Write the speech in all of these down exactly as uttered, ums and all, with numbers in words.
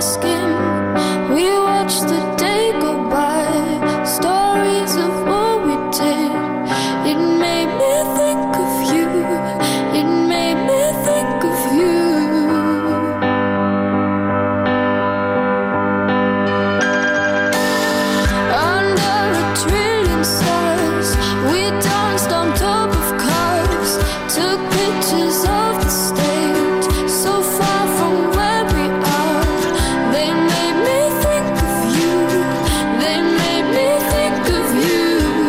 asking. We watch the day go by, stories of what we did. It made me think of you, it made me think of you. Under a trillion stars, we danced on top of cars, took pictures of the stage, so far from where we are. They made me think of you, they made me think of you.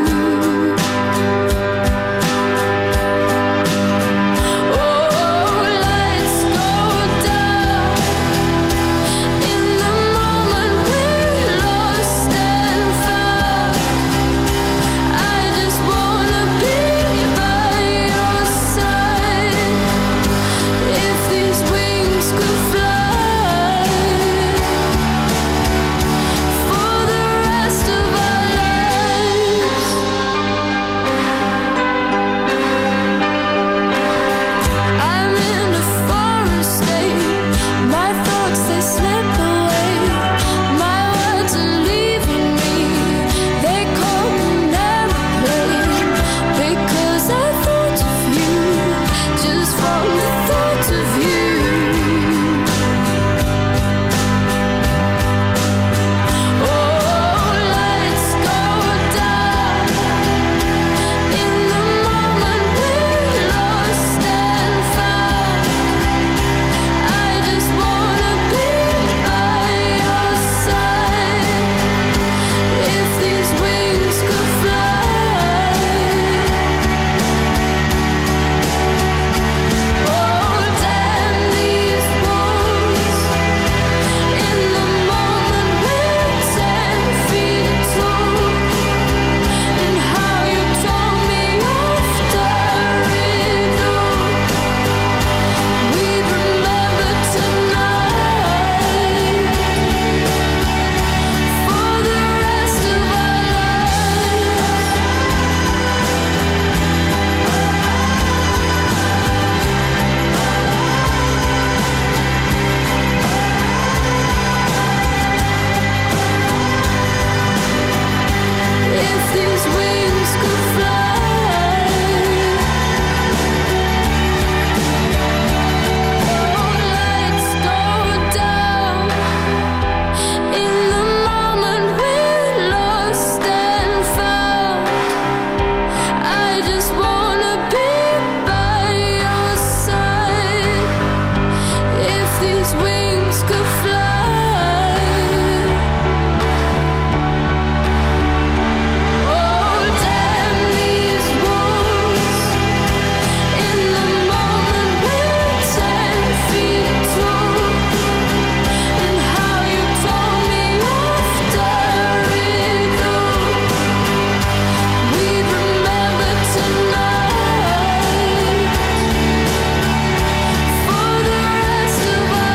Oh, lights go down in the moment we're lost and found. I just wanna be by your side. If these wings could fly for the rest of our lives. I'm in a foreign state, my thoughts they slip away, my words are leaving me, they call an airplane, because I thought of you, just from the thought of you. Oh, lights go down in the moment we're lost and found. I just wanna be by your side. If these wings could fly. Oh, damn these walls. In the moment we're ten feet tall. And how you told me off the riddle. We remember tonight for the rest of our lives. If these wings could fly. Oh, lights go down in the moment we're lost and found. I just wanna be by your side. If these wings could fly. Oh, damn these walls. In the moment we're ten feet tall. And how you told me off the riddle. We remember tonight for the rest of our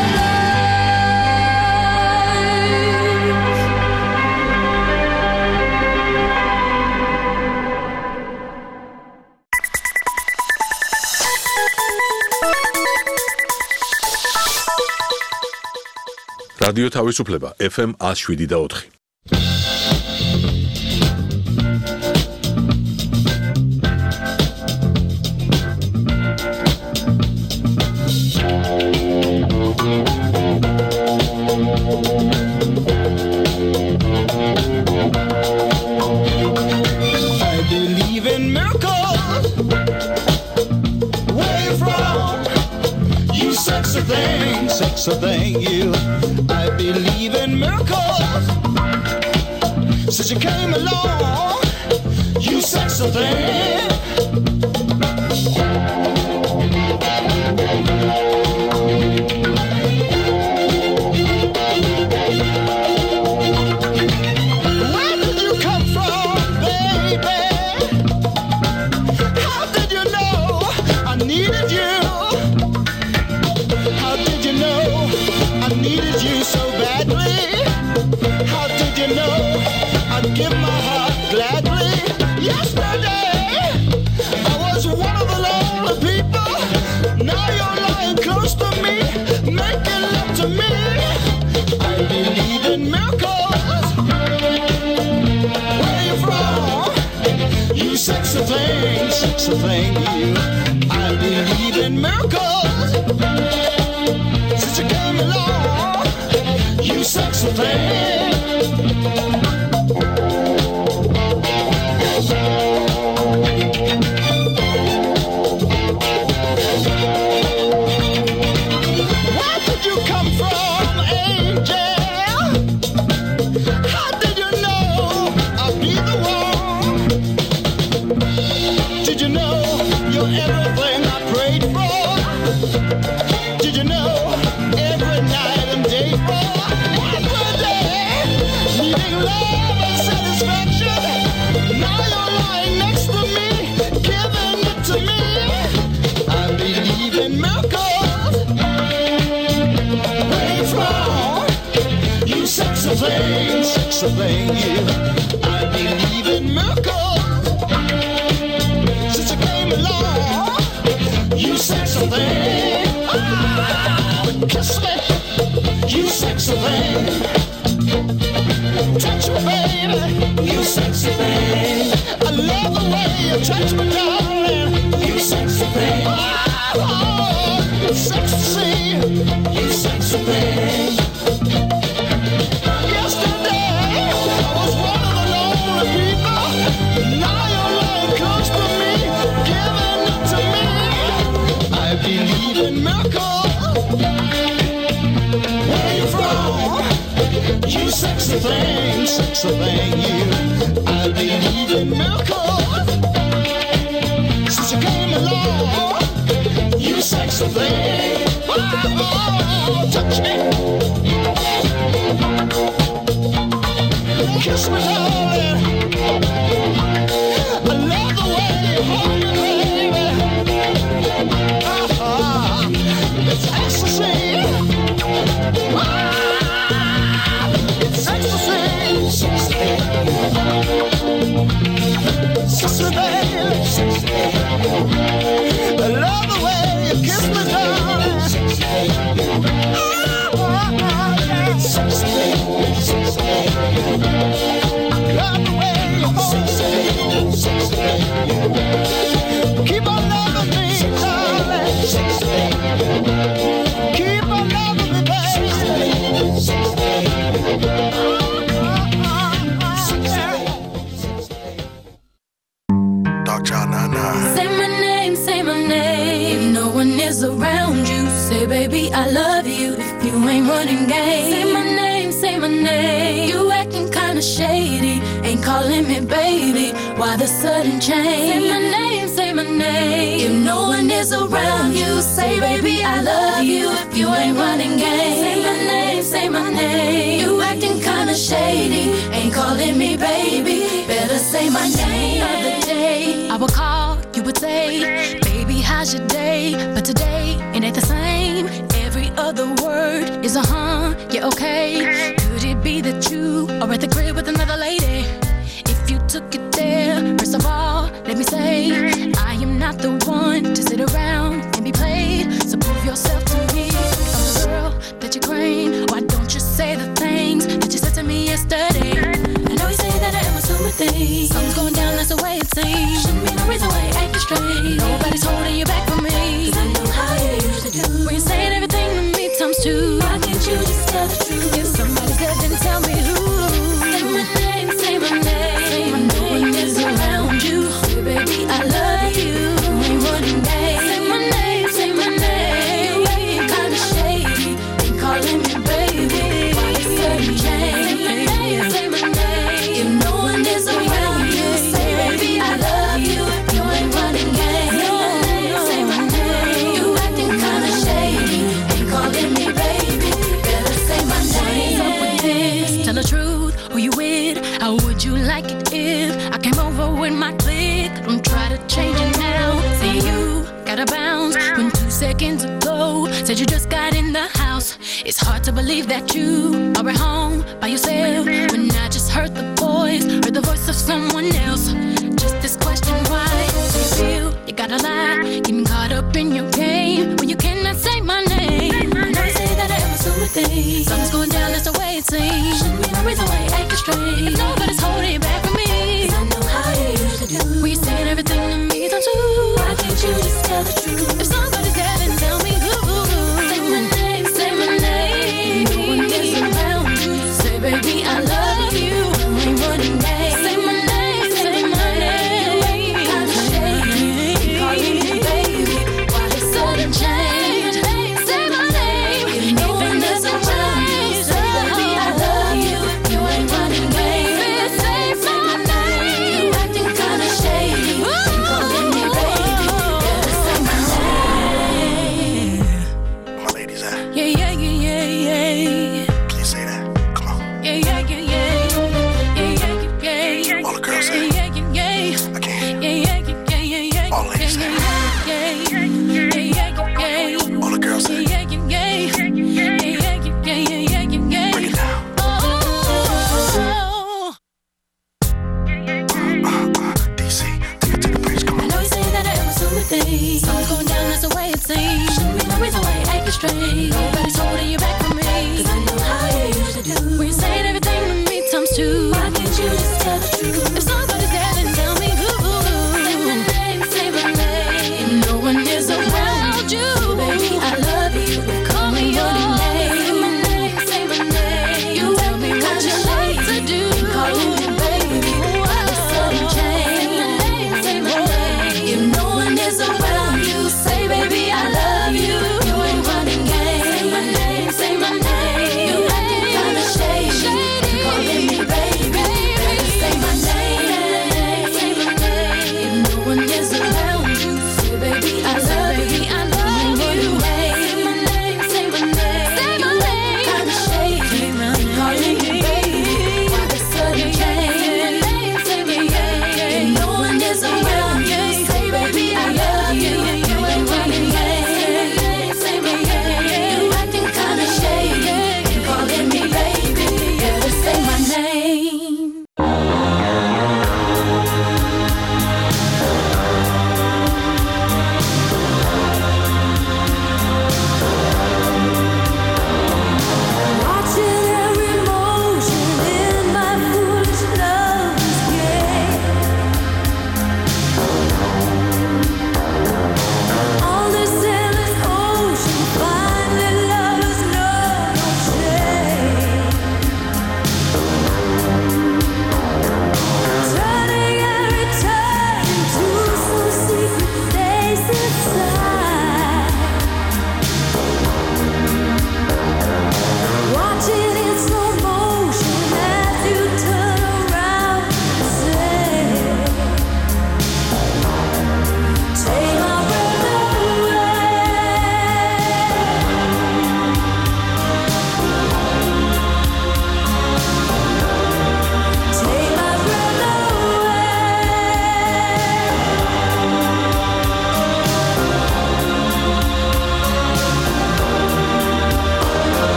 რადიო თავისუფლება ეფ ემ one oh seven და four. I believe in miracles. Where you from? You sexy thing, sexy thing, you. I believe in miracles. Since you came along, you sexy thing. Where did you come from, baby? How did you know I needed you? How did you know I needed you so badly? How did you know I'd give my heart gladly? Yesterday I was one of the lonely people. Now you're lying close to me, making love to me. I sexy thing, you. I believe in miracles. Since you came along, you sexy thing. Where did you come from, angel? How did you know I'd be the one? Did you know you're everything I prayed for? Did you know every night and day for? Every day, needing love and satisfaction. Now you're lying next to me, giving it to me. I believe in miracles. Where you from? You sexy thing, sexy thing, you. I believe in miracles. Since you came along, you sexy thing. Oh, kiss me, you sexy thing. Touch me, baby, you sexy thing. I love the way you touch me, darling. You sexy thing. Oh, oh, it's sexy, you sexy thing. Yesterday, I was one of the lonely people. Now you're lying close to me, giving it to me. I believe in miracles. Where you from? You sexy thing, sexy thing, you. I believe in miracles. Since you came along, you sexy thing. Oh, oh, touch me. Kiss me, darling. I love the way you hold me, baby. Ah, it's ecstasy. Ah, it's ecstasy. Sexy, baby. I love the way you kiss me, darling. Ah, ah, yeah. Sexy, sexy. Love the way you hold me. Keep on loving me, darling. Keep on loving me, baby. Dark Child nine nine. Say my name, say my name. If no one is around you, say baby I love you. If you ain't running game, say my name, say my name. You acting kinda shady, ain't calling me baby. Why the sudden change? Say my name, say my name. If no one is around you, say baby I love you. If you ain't running game, say my name, say my name. You acting kinda shady, ain't calling me baby. Better say my name. The other day I would call, you would say, baby how's your day? But today it ain't the same. Every other word is a huh, yeah okay. Could it be that you are at the crib with another lady? If you took it there, first of all, let me say, I am not the one to sit around and be played. So prove yourself to me. I'm the girl that you claim. Why don't you say the things that you said to me yesterday? I know you say that I am assuming things. Something's going down, that's the way it seems. Shouldn't be no reason why you're acting strange. Nobody's holding you back from me. Cause I know how you used to do. When you saying everything to me times two. Why can't you just tell the truth? If somebody's good, then tell me who. Say my name, say my name. Say my name is around you. Say baby I love you. You ain't running game. Say my name, say my name. You ain't kinda shady, ain't calling me baby. Why you sudden change? Say my name, say my name. If no one is around you, say baby I love you. You ain't running game. Say my name, say my name. You acting kinda shady, ain't calling me baby. Better say my name. What's up with this? Tell the truth, who you with? How would you like it if I came over with my clique? Don't try to change it now. See you gotta bounce when two seconds ago said you just got in the house. It's hard to believe that you are at home by yourself when I just heard the voice, heard the voice of someone else. Just this question, why do you feel you gotta lie? Getting caught up in your game when you cannot say my name. I know you say that I am assuming things. Something's going down, that's the way it seems. Shouldn't be no reason why you acting strange. If nobody's holding you back from me, cause I know how you used to do. When you saying everything to me, don't you? that's true. If somebody's there, then tell me who. Say my name, say my name. No one is around you, baby. I love you. Call me your name. Say my name, say my name. You tell me what you like to do. Calling me baby. It's sudden change. Say my name. If no one is around you, say baby I love you. You ain't running game. Say my name, say my name. You acting kinda shady. Calling me baby. Say my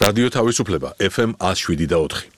რადიო თავისუფლება ეფ ემ one oh seven და four.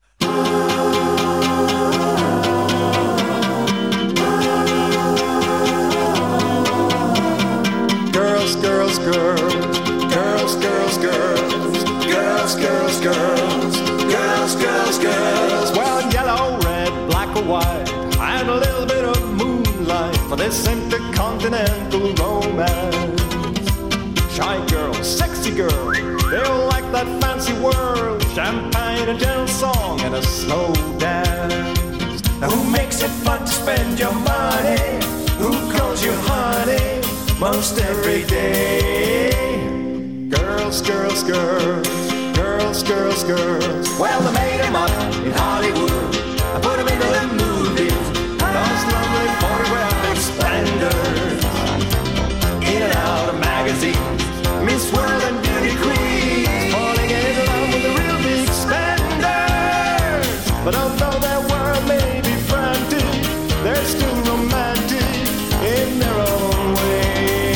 Girls, girls, girls, girls, girls, girls, girls, girls, girls, girls, girls, girls. Well, yellow, red, black or white, and a little bit of moonlight for this intercontinental romance. Shy girls, sexy girls, they all like that fancy world, champagne, a gentle song, and a slow dance. Now who makes it fun to spend your money? Who calls you honey most every day? Girls, girls, girls, girls, girls, girls. Well, they made them up in Hollywood, I put them into the movies, those lovely photographic splendors, in and out of magazines, Miss World and beauty queens, falling in love with the real big spenders. But although their world may be frantic, they're still romantic in their own way.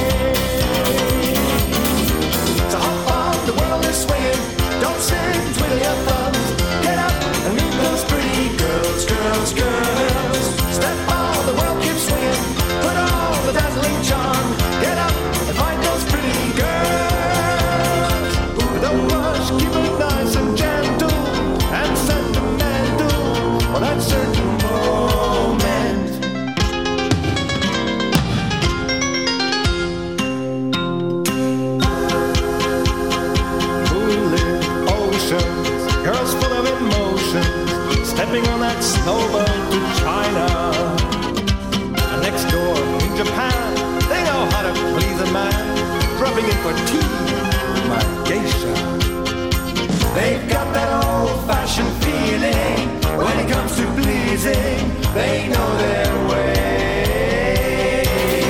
So hop on, the world is swinging, don't sit, twiddle your thumbs, get up and meet those pretty girls, girls, girls. Step on, the world keeps swinging, put on the dazzling charm, get up and find those pretty girls. Don't rush, keep it nice and gentle and sentimental for that certain moment. Moonlit oceans, girls full of emotions, stepping on that snowboat to China. And next door in Japan, they know how to please a man, dropping in for tea, my geisha. They've got that old-fashioned feeling when it comes to pleasing. They know their way.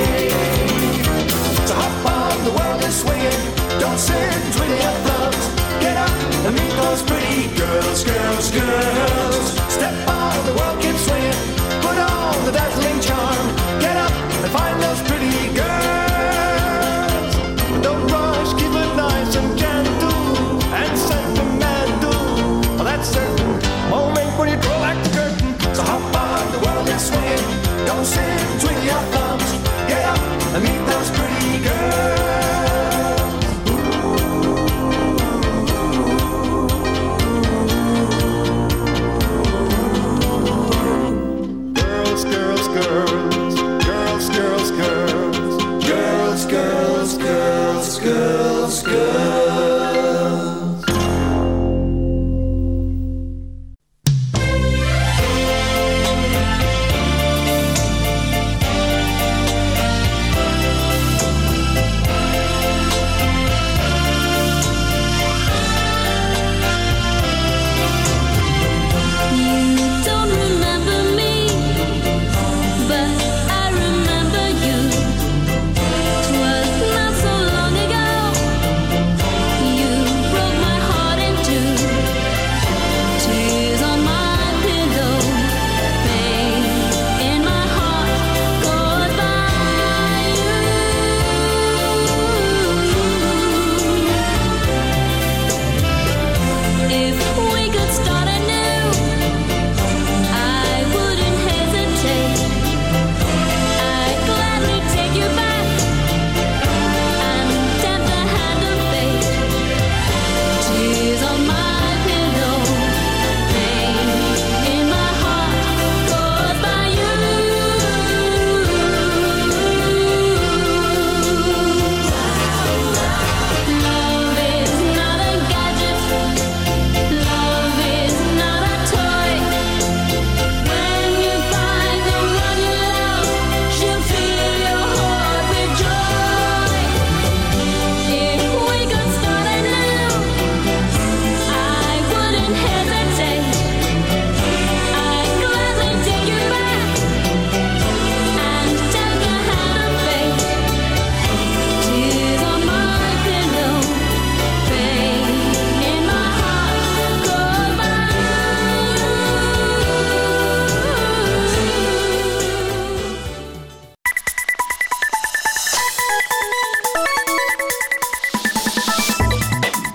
So hop on, the world is swinging. Don't sit, twiddle your thumbs. Get up and meet those pretty girls, girls, girls. Step on, the world keeps swinging. Put on the dazzling charm. Get up and find those pretty girls. Don't rush, keep it nice and gentle and sentimental for that certain moment when you draw back the curtain. So hop on, the world is swinging. Don't sit, twiddle your thumbs. Get up and meet those pretty girls.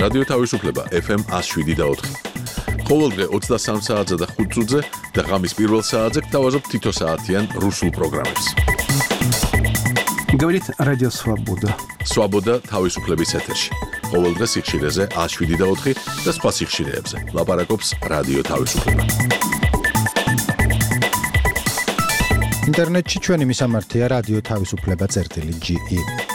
რადიო თავისუფლება ეფ ემ one oh seven და four. ყოველდღე ოცდასამ საათზე და ხუთ წუთზე და ღამის პირველ საათზე გთავაზობთ თითო საათიან რუსულ პროგრამებს. Говорит Радио Свобода. Свобода თავისუფლების ეთერში. ყოველდღე სიხშირეზე one oh seven და four და სხვა სიხშირეებზე. ლაპარაკობს რადიო თავისუფლება. ინტერნეტში ჩვენი მისამართია რადიო თავისუფლება წერტილი ჯი ი.